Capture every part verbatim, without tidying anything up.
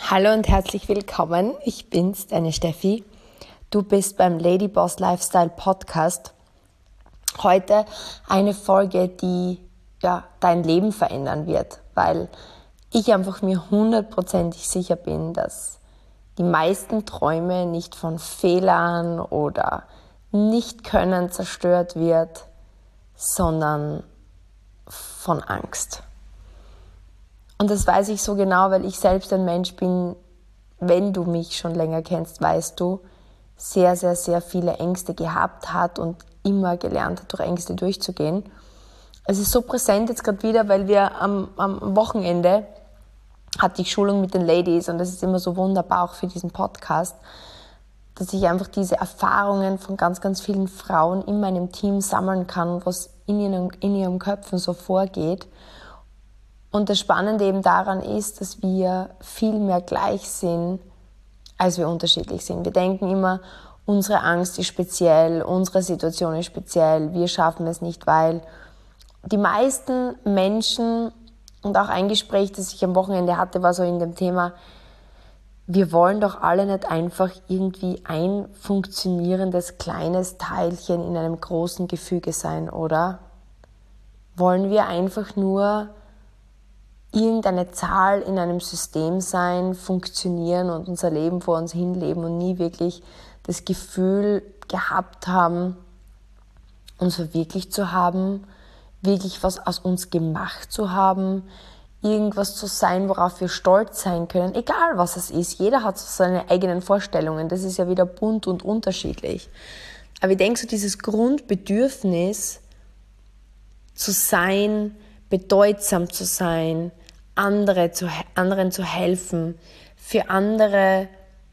Hallo und herzlich willkommen. Ich bin's, deine Steffi. Du bist beim Ladyboss Lifestyle Podcast. Heute eine Folge, die ja, dein Leben verändern wird, weil ich einfach mir hundertprozentig sicher bin, dass die meisten Träume nicht von Fehlern oder Nicht-Können zerstört wird, sondern von Angst. Und das weiß ich so genau, weil ich selbst ein Mensch bin, wenn du mich schon länger kennst, weißt du, sehr, sehr, sehr viele Ängste gehabt hat und immer gelernt hat, durch Ängste durchzugehen. Es ist so präsent jetzt gerade wieder, weil wir am, am Wochenende hatte ich Schulung mit den Ladies und das ist immer so wunderbar auch für diesen Podcast, dass ich einfach diese Erfahrungen von ganz, ganz vielen Frauen in meinem Team sammeln kann, was in ihren, in ihren Köpfen so vorgeht. Und das Spannende eben daran ist, dass wir viel mehr gleich sind, als wir unterschiedlich sind. Wir denken immer, unsere Angst ist speziell, unsere Situation ist speziell, wir schaffen es nicht, weil die meisten Menschen, und auch ein Gespräch, das ich am Wochenende hatte, war so in dem Thema, wir wollen doch alle nicht einfach irgendwie ein funktionierendes kleines Teilchen in einem großen Gefüge sein, oder? Wollen wir einfach nur irgendeine Zahl in einem System sein, funktionieren und unser Leben vor uns hinleben und nie wirklich das Gefühl gehabt haben, uns verwirklicht zu haben, wirklich was aus uns gemacht zu haben, irgendwas zu sein, worauf wir stolz sein können, egal was es ist. Jeder hat so seine eigenen Vorstellungen, das ist ja wieder bunt und unterschiedlich. Aber ich denke, so dieses Grundbedürfnis zu sein, bedeutsam zu sein, andere zu, anderen zu helfen, für andere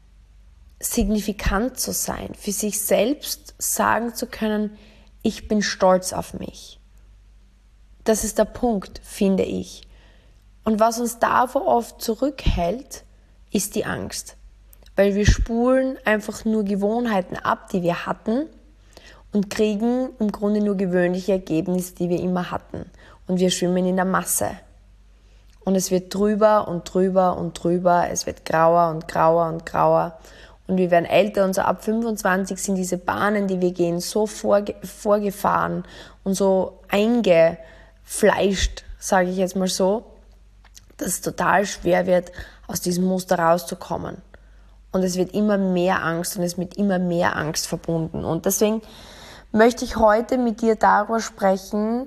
signifikant zu sein, für sich selbst sagen zu können, ich bin stolz auf mich. Das ist der Punkt, finde ich. Und was uns davor oft zurückhält, ist die Angst. Weil wir spulen einfach nur Gewohnheiten ab, die wir hatten und kriegen im Grunde nur gewöhnliche Ergebnisse, die wir immer hatten. Und wir schwimmen in der Masse. Und es wird drüber und drüber und drüber, es wird grauer und grauer und grauer. Und wir werden älter und so ab fünfundzwanzig sind diese Bahnen, die wir gehen, so vorge- vorgefahren und so eingefleischt, sage ich jetzt mal so, dass es total schwer wird, aus diesem Muster rauszukommen. Und es wird immer mehr Angst und es wird immer mehr Angst verbunden. Und deswegen möchte ich heute mit dir darüber sprechen,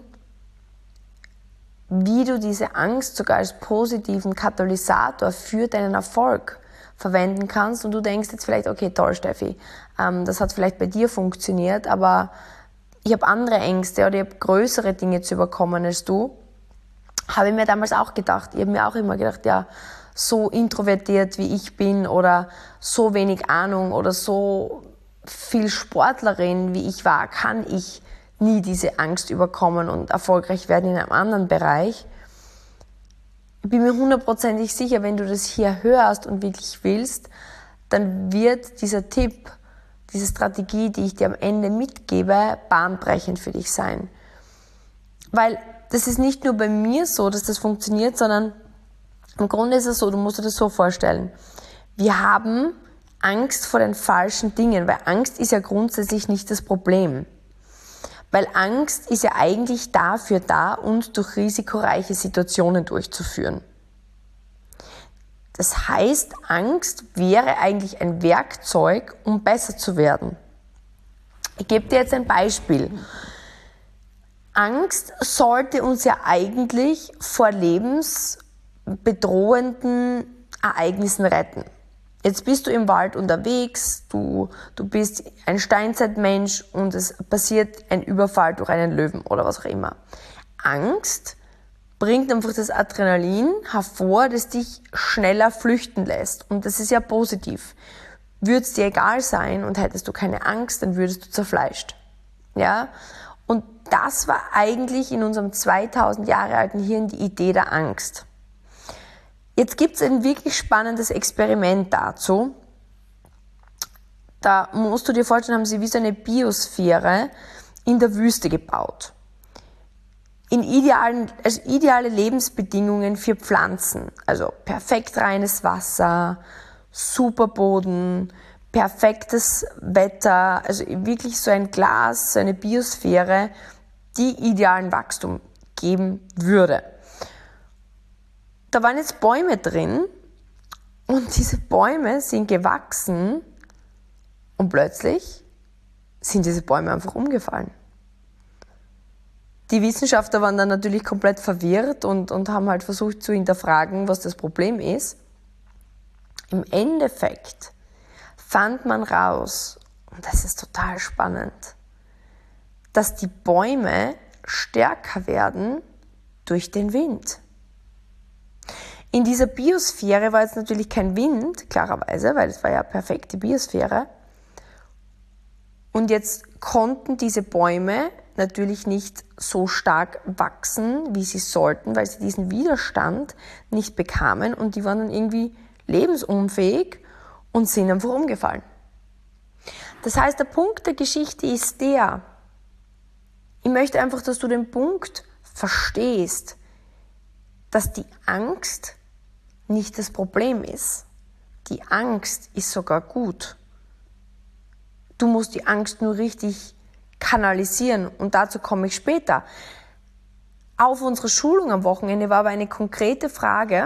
wie du diese Angst sogar als positiven Katalysator für deinen Erfolg verwenden kannst. Und du denkst jetzt vielleicht, okay, toll, Steffi, ähm, das hat vielleicht bei dir funktioniert, aber ich habe andere Ängste oder ich habe größere Dinge zu überkommen als du. Habe ich mir damals auch gedacht. Ich habe mir auch immer gedacht, ja, so introvertiert wie ich bin oder so wenig Ahnung oder so viel Sportlerin wie ich war, kann ich nie diese Angst überkommen und erfolgreich werden in einem anderen Bereich. Ich bin mir hundertprozentig sicher, wenn du das hier hörst und wirklich willst, dann wird dieser Tipp, diese Strategie, die ich dir am Ende mitgebe, bahnbrechend für dich sein. Weil das ist nicht nur bei mir so, dass das funktioniert, sondern im Grunde ist es so, du musst dir das so vorstellen. Wir haben Angst vor den falschen Dingen, weil Angst ist ja grundsätzlich nicht das Problem. Weil Angst ist ja eigentlich dafür da, uns durch risikoreiche Situationen durchzuführen. Das heißt, Angst wäre eigentlich ein Werkzeug, um besser zu werden. Ich gebe dir jetzt ein Beispiel. Angst sollte uns ja eigentlich vor lebensbedrohenden Ereignissen retten. Jetzt bist du im Wald unterwegs, du, du bist ein Steinzeitmensch und es passiert ein Überfall durch einen Löwen oder was auch immer. Angst bringt einfach das Adrenalin hervor, das dich schneller flüchten lässt. Und das ist ja positiv. Würde es dir egal sein und hättest du keine Angst, dann würdest du zerfleischt. Ja? Und das war eigentlich in unserem zweitausend Jahre alten Hirn die Idee der Angst. Jetzt gibt es ein wirklich spannendes Experiment dazu. Da musst du dir vorstellen, haben sie wie so eine Biosphäre in der Wüste gebaut. in idealen, also ideale Lebensbedingungen für Pflanzen. Also perfekt reines Wasser, super Boden, perfektes Wetter, also wirklich so ein Glas, so eine Biosphäre, die idealen Wachstum geben würde. Da waren jetzt Bäume drin und diese Bäume sind gewachsen und plötzlich sind diese Bäume einfach umgefallen. Die Wissenschaftler waren dann natürlich komplett verwirrt und, und haben halt versucht zu hinterfragen, was das Problem ist. Im Endeffekt fand man raus, und das ist total spannend, dass die Bäume stärker werden durch den Wind. In dieser Biosphäre war jetzt natürlich kein Wind, klarerweise, weil es war ja perfekte Biosphäre. Und jetzt konnten diese Bäume natürlich nicht so stark wachsen, wie sie sollten, weil sie diesen Widerstand nicht bekamen und die waren dann irgendwie lebensunfähig und sind einfach umgefallen. Das heißt, der Punkt der Geschichte ist der, ich möchte einfach, dass du den Punkt verstehst, dass die Angst nicht das Problem ist. Die Angst ist sogar gut. Du musst die Angst nur richtig kanalisieren und dazu komme ich später. Auf unserer Schulung am Wochenende war aber eine konkrete Frage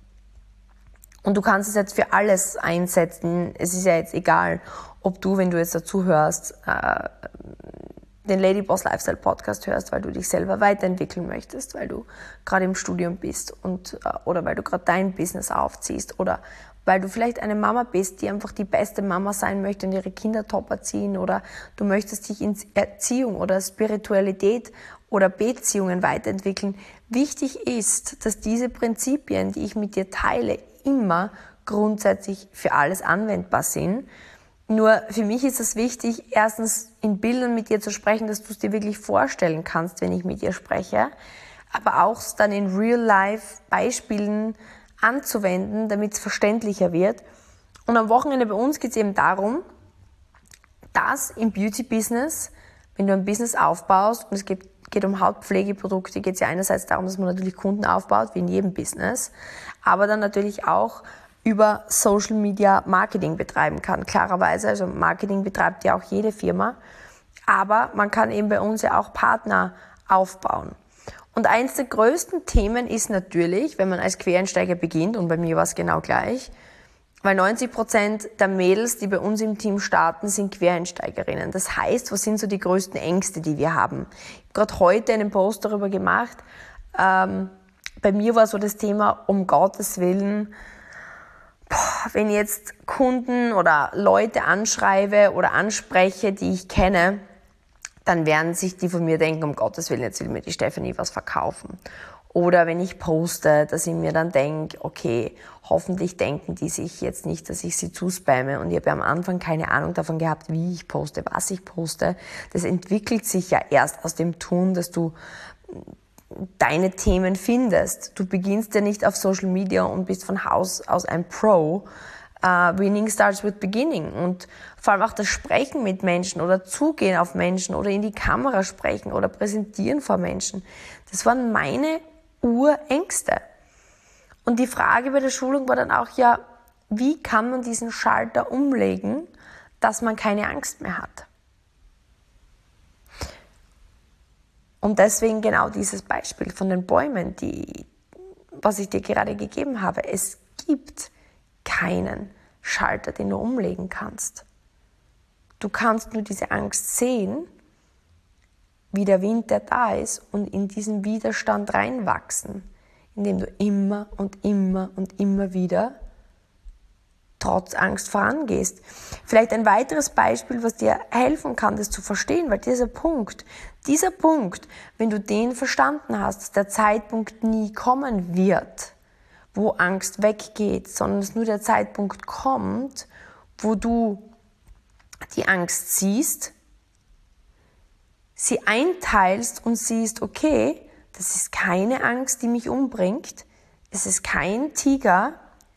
und du kannst es jetzt für alles einsetzen. Es ist ja jetzt egal, ob du, wenn du jetzt dazu hörst, äh, den Lady Boss Lifestyle Podcast hörst, weil du dich selber weiterentwickeln möchtest, weil du gerade im Studium bist und, äh, oder weil du gerade dein Business aufziehst oder weil du vielleicht eine Mama bist, die einfach die beste Mama sein möchte und ihre Kinder top erziehen oder du möchtest dich in Erziehung oder Spiritualität oder Beziehungen weiterentwickeln. Wichtig ist, dass diese Prinzipien, die ich mit dir teile, immer grundsätzlich für alles anwendbar sind. Nur für mich ist es wichtig, erstens in Bildern mit dir zu sprechen, dass du es dir wirklich vorstellen kannst, wenn ich mit dir spreche, aber auch dann in Real-Life-Beispielen anzuwenden, damit es verständlicher wird. Und am Wochenende bei uns geht es eben darum, dass im Beauty-Business, wenn du ein Business aufbaust, und es geht, geht um Hautpflegeprodukte, geht es ja einerseits darum, dass man natürlich Kunden aufbaut, wie in jedem Business, aber dann natürlich auch über Social Media Marketing betreiben kann. Klarerweise, also Marketing betreibt ja auch jede Firma, aber man kann eben bei uns ja auch Partner aufbauen. Und eins der größten Themen ist natürlich, wenn man als Quereinsteiger beginnt, und bei mir war es genau gleich, weil neunzig Prozent der Mädels, die bei uns im Team starten, sind Quereinsteigerinnen. Das heißt, was sind so die größten Ängste, die wir haben? Ich habe gerade heute einen Post darüber gemacht. Ähm, bei mir war so das Thema, um Gottes Willen, boah, wenn ich jetzt Kunden oder Leute anschreibe oder anspreche, die ich kenne, dann werden sich die von mir denken, um Gottes Willen, jetzt will mir die Stephanie was verkaufen. Oder wenn ich poste, dass ich mir dann denke, okay, hoffentlich denken die sich jetzt nicht, dass ich sie zuspamme. Und ich habe am Anfang keine Ahnung davon gehabt, wie ich poste, was ich poste. Das entwickelt sich ja erst aus dem Tun, dass du deine Themen findest. Du beginnst ja nicht auf Social Media und bist von Haus aus ein Pro. Uh, winning starts with beginning. Und vor allem auch das Sprechen mit Menschen oder Zugehen auf Menschen oder in die Kamera sprechen oder präsentieren vor Menschen. Das waren meine Urängste. Und die Frage bei der Schulung war dann auch, ja, wie kann man diesen Schalter umlegen, dass man keine Angst mehr hat? Und deswegen genau dieses Beispiel von den Bäumen, die, was ich dir gerade gegeben habe. Es gibt keinen Schalter, den du umlegen kannst. Du kannst nur diese Angst sehen, wie der Wind, der da ist, und in diesen Widerstand reinwachsen, indem du immer und immer und immer wieder trotz Angst vorangehst. Vielleicht ein weiteres Beispiel, was dir helfen kann, das zu verstehen, weil dieser Punkt, dieser Punkt, wenn du den verstanden hast, dass der Zeitpunkt nie kommen wird, wo Angst weggeht, sondern dass nur der Zeitpunkt kommt, wo du die Angst siehst, sie einteilst und siehst, okay, das ist keine Angst, die mich umbringt, es ist kein Tiger,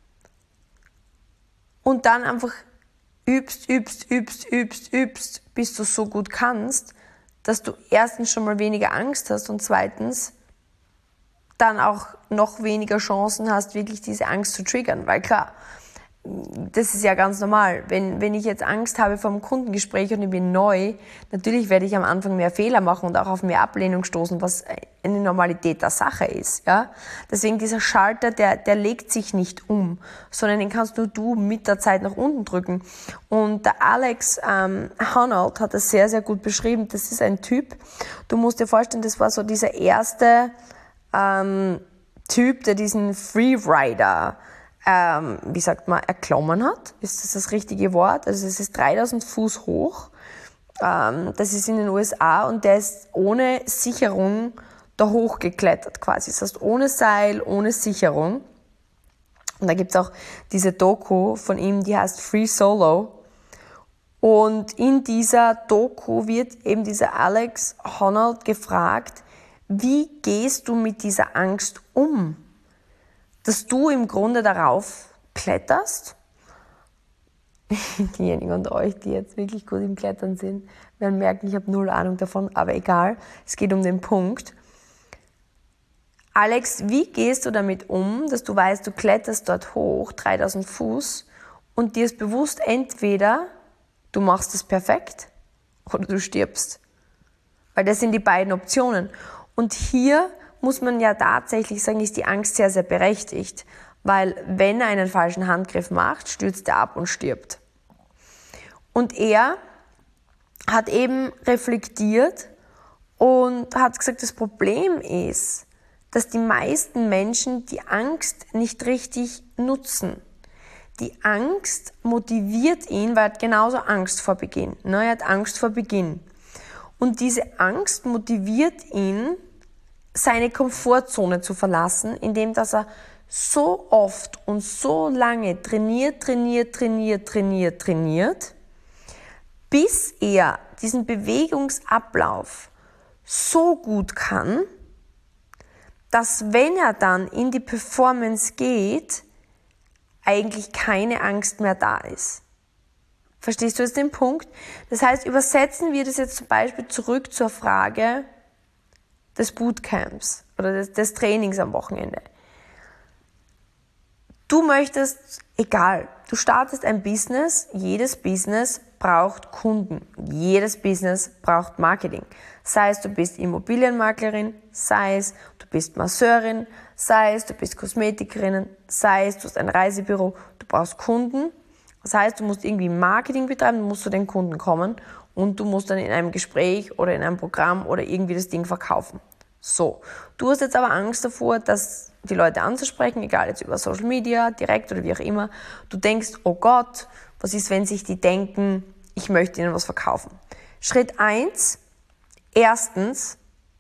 und dann einfach übst, übst, übst, übst, übst, bis du es so gut kannst, dass du erstens schon mal weniger Angst hast und zweitens dann auch noch weniger Chancen hast, wirklich diese Angst zu triggern. Weil klar, das ist ja ganz normal. Wenn, wenn ich jetzt Angst habe vor einem Kundengespräch und ich bin neu, natürlich werde ich am Anfang mehr Fehler machen und auch auf mehr Ablehnung stoßen, was eine Normalität der Sache ist. Ja? Deswegen dieser Schalter, der, der legt sich nicht um, sondern den kannst nur du mit der Zeit nach unten drücken. Und der Alex ähm, Honnold hat das sehr, sehr gut beschrieben. Das ist ein Typ, du musst dir vorstellen, das war so dieser erste ähm, Typ, der diesen Freerider Ähm, wie sagt man, erklommen hat. Ist das das richtige Wort? Also es ist dreitausend Fuß hoch. Ähm, das ist in den U S A und der ist ohne Sicherung da hochgeklettert quasi. Das heißt, ohne Seil, ohne Sicherung. Und da gibt's auch diese Doku von ihm, die heißt Free Solo. Und in dieser Doku wird eben dieser Alex Honnold gefragt, wie gehst du mit dieser Angst um? Dass du im Grunde darauf kletterst. Diejenigen unter euch, die jetzt wirklich gut im Klettern sind, werden merken, ich habe null Ahnung davon, aber egal, es geht um den Punkt. Alex, wie gehst du damit um, dass du weißt, du kletterst dort hoch, dreitausend Fuß, und dir ist bewusst, entweder du machst es perfekt oder du stirbst. Weil das sind die beiden Optionen. Und hier muss man ja tatsächlich sagen, ist die Angst sehr, sehr berechtigt. Weil wenn er einen falschen Handgriff macht, stürzt er ab und stirbt. Und er hat eben reflektiert und hat gesagt, das Problem ist, dass die meisten Menschen die Angst nicht richtig nutzen. Die Angst motiviert ihn, weil er hat genauso Angst vor Beginn. Er hat Angst vor Beginn. Und diese Angst motiviert ihn, seine Komfortzone zu verlassen, indem dass er so oft und so lange trainiert, trainiert, trainiert, trainiert, trainiert, bis er diesen Bewegungsablauf so gut kann, dass wenn er dann in die Performance geht, eigentlich keine Angst mehr da ist. Verstehst du jetzt den Punkt? Das heißt, übersetzen wir das jetzt zum Beispiel zurück zur Frage des Bootcamps oder des, des Trainings am Wochenende. Du möchtest, egal, du startest ein Business, jedes Business braucht Kunden, jedes Business braucht Marketing. Sei es, du bist Immobilienmaklerin, sei es, du bist Masseurin, sei es, du bist Kosmetikerin, sei es, du hast ein Reisebüro, du brauchst Kunden. Das heißt, du musst irgendwie Marketing betreiben, du musst zu den Kunden kommen und du musst dann in einem Gespräch oder in einem Programm oder irgendwie das Ding verkaufen. So, du hast jetzt aber Angst davor, dass die Leute anzusprechen, egal jetzt über Social Media, direkt oder wie auch immer. Du denkst, oh Gott, was ist, wenn sich die denken, ich möchte ihnen was verkaufen. Schritt eins, erstens,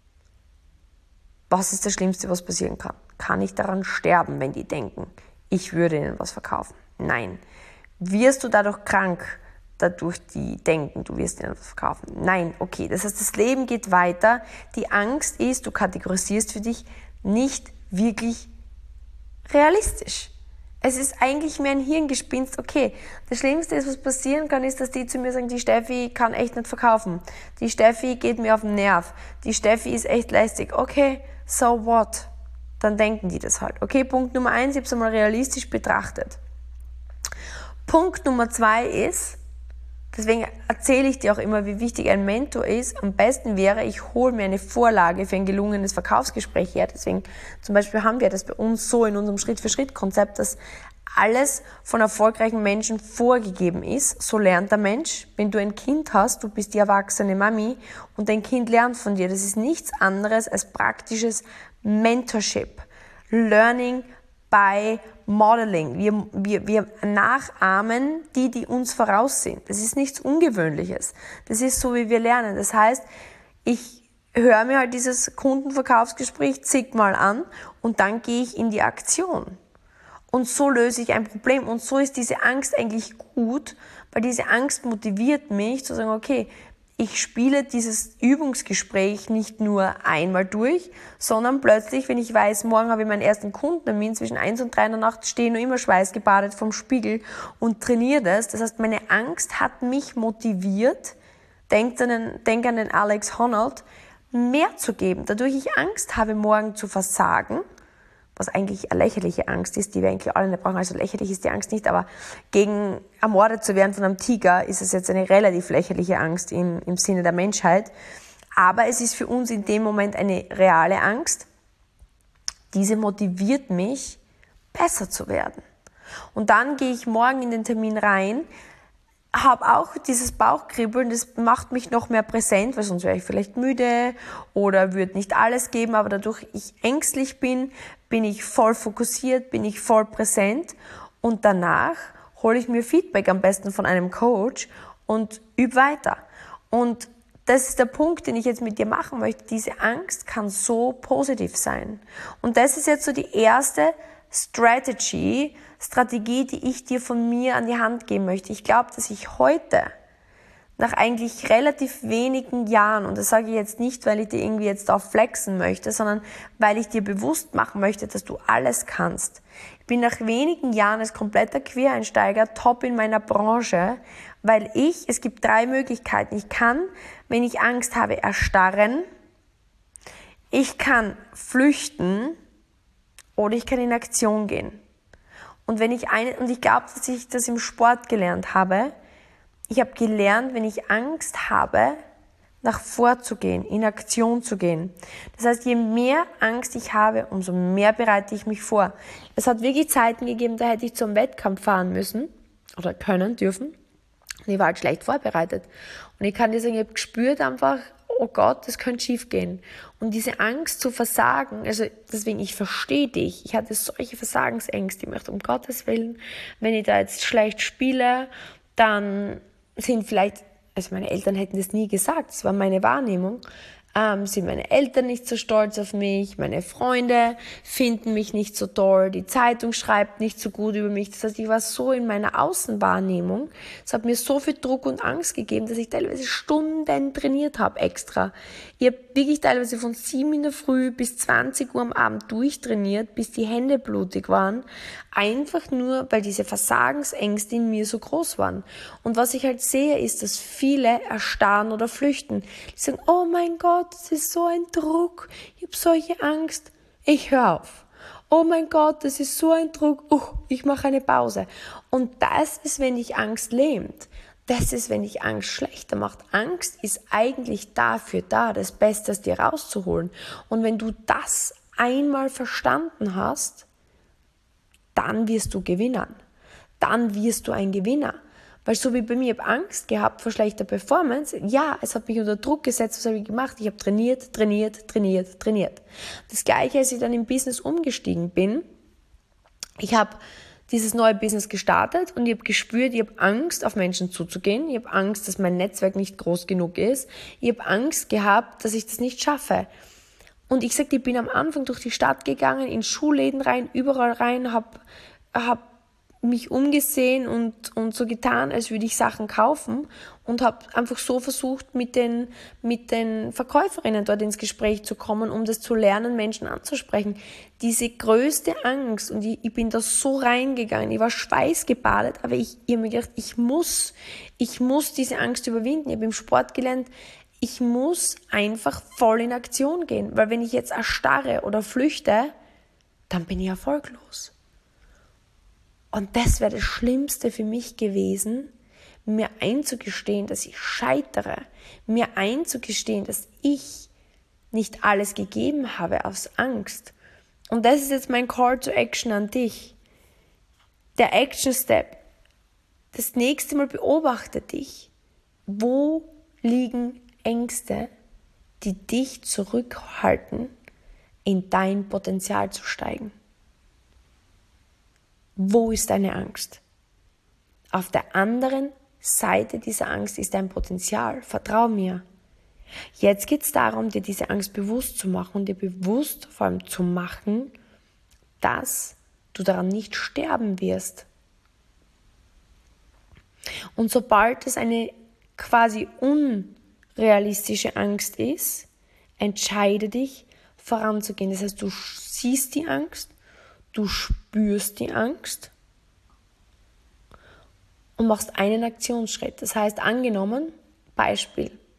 was ist das Schlimmste, was passieren kann? Kann ich daran sterben, wenn die denken, ich würde ihnen was verkaufen? Nein. Wirst du dadurch krank, dadurch die denken, du wirst ihnen was verkaufen? Nein, okay. Das heißt, das Leben geht weiter. Die Angst ist, du kategorisierst für dich, nicht wirklich realistisch. Es ist eigentlich mehr ein Hirngespinst. Okay, das Schlimmste ist, was passieren kann, ist, dass die zu mir sagen, die Steffi kann echt nicht verkaufen. Die Steffi geht mir auf den Nerv. Die Steffi ist echt lästig. Okay, so what? Dann denken die das halt. Okay, Punkt Nummer eins, ich habe es einmal realistisch betrachtet. Punkt Nummer zwei ist, deswegen erzähle ich dir auch immer, wie wichtig ein Mentor ist. Am besten wäre, ich hole mir eine Vorlage für ein gelungenes Verkaufsgespräch her. Deswegen zum Beispiel haben wir das bei uns so in unserem Schritt-für-Schritt-Konzept, dass alles von erfolgreichen Menschen vorgegeben ist. So lernt der Mensch. Wenn du ein Kind hast, du bist die erwachsene Mami und dein Kind lernt von dir. Das ist nichts anderes als praktisches Mentorship. Learning by Modeling. Wir, wir, wir nachahmen die, die uns voraus sind. Das ist nichts Ungewöhnliches. Das ist so, wie wir lernen. Das heißt, ich höre mir halt dieses Kundenverkaufsgespräch zigmal an und dann gehe ich in die Aktion. Und so löse ich ein Problem. Und so ist diese Angst eigentlich gut, weil diese Angst motiviert mich zu sagen, okay, ich spiele dieses Übungsgespräch nicht nur einmal durch, sondern plötzlich, wenn ich weiß, morgen habe ich meinen ersten Kundentermin, zwischen eins und drei in der Nacht stehe ich noch immer schweißgebadet vom Spiegel und trainiere das. Das heißt, meine Angst hat mich motiviert, denk an den, denk an den Alex Honnold, mehr zu geben. Dadurch ich Angst habe, morgen zu versagen, was eigentlich eine lächerliche Angst ist, die wir eigentlich alle nicht brauchen. Also lächerlich ist die Angst nicht, aber gegen ermordet zu werden von einem Tiger ist es jetzt eine relativ lächerliche Angst im, im Sinne der Menschheit. Aber es ist für uns in dem Moment eine reale Angst. Diese motiviert mich, besser zu werden. Und dann gehe ich morgen in den Termin rein, habe auch dieses Bauchkribbeln, das macht mich noch mehr präsent, weil sonst wäre ich vielleicht müde oder würde nicht alles geben, aber dadurch ich ängstlich bin, bin ich voll fokussiert, bin ich voll präsent und danach hole ich mir Feedback am besten von einem Coach und übe weiter. Und das ist der Punkt, den ich jetzt mit dir machen möchte. Diese Angst kann so positiv sein. Und das ist jetzt so die erste Strategy, Strategie, die ich dir von mir an die Hand geben möchte. Ich glaube, dass ich heute, nach eigentlich relativ wenigen Jahren, und das sage ich jetzt nicht, weil ich dir irgendwie jetzt auf flexen möchte, sondern weil ich dir bewusst machen möchte, dass du alles kannst. Ich bin nach wenigen Jahren als kompletter Quereinsteiger top in meiner Branche, weil ich, es gibt drei Möglichkeiten. Ich kann, wenn ich Angst habe, erstarren, ich kann flüchten oder ich kann in Aktion gehen. Und wenn ich eine, und ich glaube, dass ich das im Sport gelernt habe, ich habe gelernt, wenn ich Angst habe, nach vorzugehen, in Aktion zu gehen. Das heißt, je mehr Angst ich habe, umso mehr bereite ich mich vor. Es hat wirklich Zeiten gegeben, da hätte ich zum Wettkampf fahren müssen oder können, dürfen. Und ich war halt schlecht vorbereitet. Und ich kann dir sagen, ich habe gespürt einfach, oh Gott, das könnte schief gehen. Und diese Angst zu versagen, also deswegen, ich verstehe dich. Ich hatte solche Versagensängste. Ich möchte um Gottes Willen, wenn ich da jetzt schlecht spiele, dann sind vielleicht, also meine Eltern hätten das nie gesagt, das war meine Wahrnehmung, ähm, sind meine Eltern nicht so stolz auf mich, meine Freunde finden mich nicht so toll, die Zeitung schreibt nicht so gut über mich. Das heißt, ich war so in meiner Außenwahrnehmung, es hat mir so viel Druck und Angst gegeben, dass ich teilweise Stunden trainiert habe extra. Ich habe wirklich teilweise von sieben in der Früh bis zwanzig Uhr am Abend durchtrainiert, bis die Hände blutig waren, einfach nur, weil diese Versagensängste in mir so groß waren. Und was ich halt sehe, ist, dass viele erstarren oder flüchten. Die sagen, oh mein Gott, das ist so ein Druck, ich habe solche Angst, ich höre auf. Oh mein Gott, das ist so ein Druck, uh, ich mache eine Pause. Und das ist, wenn dich Angst lähmt. Das ist, wenn dich Angst schlechter macht. Angst ist eigentlich dafür da, das Beste aus dir rauszuholen. Und wenn du das einmal verstanden hast, dann wirst du gewinnen. Dann wirst du ein Gewinner. Weil so wie bei mir, ich habe Angst gehabt vor schlechter Performance. Ja, es hat mich unter Druck gesetzt. Was habe ich gemacht? Ich habe trainiert, trainiert, trainiert, trainiert. Das Gleiche, als ich dann im Business umgestiegen bin. Ich habe dieses neue Business gestartet und ich habe gespürt, ich habe Angst, auf Menschen zuzugehen. Ich habe Angst, dass mein Netzwerk nicht groß genug ist. Ich habe Angst gehabt, dass ich das nicht schaffe. Und ich sage, ich bin am Anfang durch die Stadt gegangen, in Schuhläden rein, überall rein, habe hab mich umgesehen und, und so getan, als würde ich Sachen kaufen und habe einfach so versucht, mit den, mit den Verkäuferinnen dort ins Gespräch zu kommen, um das zu lernen, Menschen anzusprechen. Diese größte Angst, und ich, ich bin da so reingegangen, ich war schweißgebadet, aber ich, ich habe mir gedacht, ich muss, ich muss diese Angst überwinden. Ich habe im Sport gelernt, ich muss einfach voll in Aktion gehen, weil wenn ich jetzt erstarre oder flüchte, dann bin ich erfolglos. Und das wäre das Schlimmste für mich gewesen, mir einzugestehen, dass ich scheitere, mir einzugestehen, dass ich nicht alles gegeben habe aus Angst. Und das ist jetzt mein Call to Action an dich. Der Action Step. Das nächste Mal beobachte dich. Wo liegen Ängste, die dich zurückhalten, in dein Potenzial zu steigen? Wo ist deine Angst? Auf der anderen Seite dieser Angst ist dein Potenzial. Vertrau mir. Jetzt geht es darum, dir diese Angst bewusst zu machen und dir bewusst vor allem zu machen, dass du daran nicht sterben wirst. Und sobald es eine quasi unrealistische Angst ist, entscheide dich, voranzugehen. Das heißt, du siehst die Angst, du spürst die Angst und machst einen Aktionsschritt. Das heißt, angenommen, Beispiel,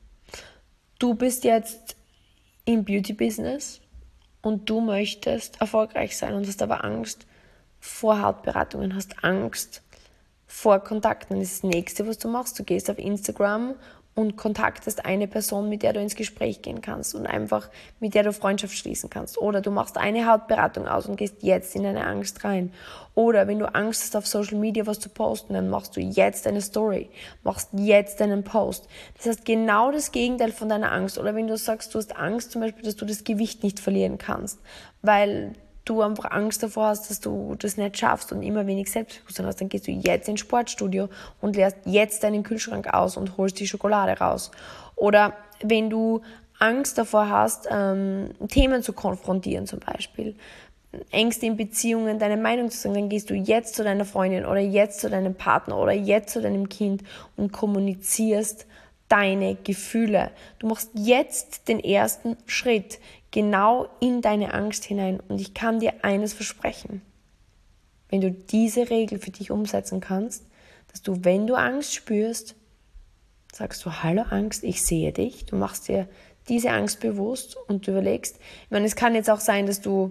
du bist jetzt im Beauty-Business und du möchtest erfolgreich sein und hast aber Angst vor Hautberatungen, hast Angst vor Kontakten. Das ist das Nächste, was du machst. Du gehst auf Instagram und kontaktest eine Person, mit der du ins Gespräch gehen kannst und einfach mit der du Freundschaft schließen kannst. Oder du machst eine Hautberatung aus und gehst jetzt in deine Angst rein. Oder wenn du Angst hast, auf Social Media was zu posten, dann machst du jetzt eine Story, machst jetzt einen Post. Das heißt, genau das Gegenteil von deiner Angst. Oder wenn du sagst, du hast Angst zum Beispiel, dass du das Gewicht nicht verlieren kannst, weil du einfach Angst davor hast, dass du das nicht schaffst und immer wenig Selbstbewusstsein hast, dann gehst du jetzt ins Sportstudio und leerst jetzt deinen Kühlschrank aus und holst die Schokolade raus. Oder wenn du Angst davor hast, ähm, Themen zu konfrontieren zum Beispiel, Ängste in Beziehungen, deine Meinung zu sagen, dann gehst du jetzt zu deiner Freundin oder jetzt zu deinem Partner oder jetzt zu deinem Kind und kommunizierst deine Gefühle. Du machst jetzt den ersten Schritt genau in deine Angst hinein. Und ich kann dir eines versprechen. Wenn du diese Regel für dich umsetzen kannst, dass du, wenn du Angst spürst, sagst du, hallo Angst, ich sehe dich. Du machst dir diese Angst bewusst und du überlegst. Ich meine, es kann jetzt auch sein, dass du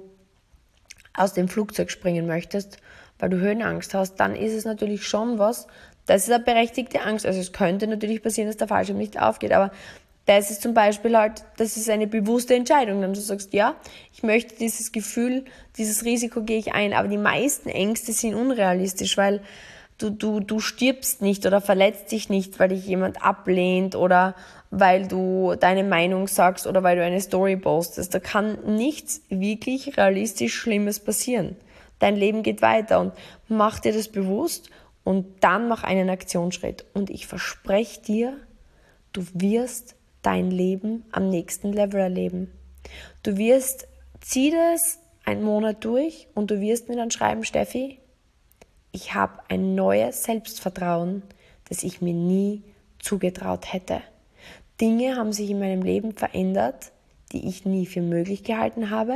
aus dem Flugzeug springen möchtest, weil du Höhenangst hast. Dann ist es natürlich schon was, das ist eine berechtigte Angst. Also es könnte natürlich passieren, dass der Fallschirm nicht aufgeht, aber das ist zum Beispiel halt, das ist eine bewusste Entscheidung. Dann du sagst, ja, ich möchte dieses Gefühl, dieses Risiko gehe ich ein. Aber die meisten Ängste sind unrealistisch, weil du, du, du stirbst nicht oder verletzt dich nicht, weil dich jemand ablehnt oder weil du deine Meinung sagst oder weil du eine Story postest. Da kann nichts wirklich realistisch Schlimmes passieren. Dein Leben geht weiter und mach dir das bewusst und dann mach einen Aktionsschritt. Und ich verspreche dir, du wirst dein Leben am nächsten Level erleben. Du wirst, zieh das einen Monat durch und du wirst mir dann schreiben, Steffi, ich habe ein neues Selbstvertrauen, das ich mir nie zugetraut hätte. Dinge haben sich in meinem Leben verändert, die ich nie für möglich gehalten habe.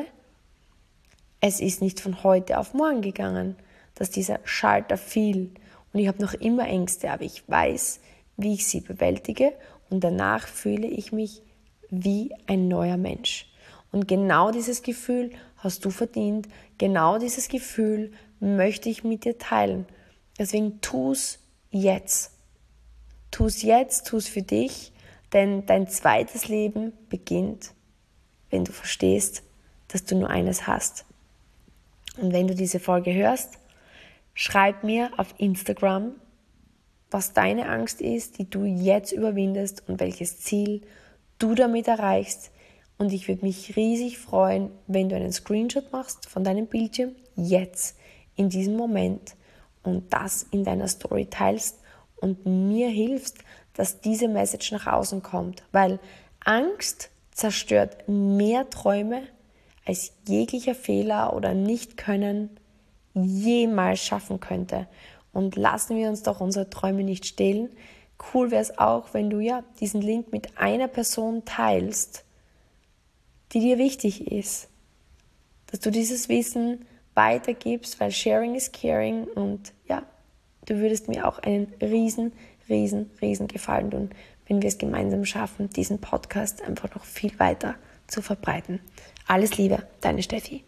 Es ist nicht von heute auf morgen gegangen, dass dieser Schalter fiel und ich habe noch immer Ängste, aber ich weiß, wie ich sie bewältige und danach fühle ich mich wie ein neuer Mensch. Und genau dieses Gefühl hast du verdient, genau dieses Gefühl möchte ich mit dir teilen. Deswegen tu's jetzt. Tu's jetzt, tu's für dich, denn dein zweites Leben beginnt, wenn du verstehst, dass du nur eines hast. Und wenn du diese Folge hörst, schreib mir auf Instagram, was deine Angst ist, die du jetzt überwindest und welches Ziel du damit erreichst. Und ich würde mich riesig freuen, wenn du einen Screenshot machst von deinem Bildschirm jetzt, in diesem Moment und das in deiner Story teilst und mir hilfst, dass diese Message nach außen kommt. Weil Angst zerstört mehr Träume, als jeglicher Fehler oder Nicht-Können jemals schaffen könnte. Und lassen wir uns doch unsere Träume nicht stehlen. Cool wäre es auch, wenn du ja diesen Link mit einer Person teilst, die dir wichtig ist. Dass du dieses Wissen weitergibst, weil Sharing is Caring und ja, du würdest mir auch einen riesen, riesen, riesen Gefallen tun, wenn wir es gemeinsam schaffen, diesen Podcast einfach noch viel weiter zu verbreiten. Alles Liebe, deine Steffi.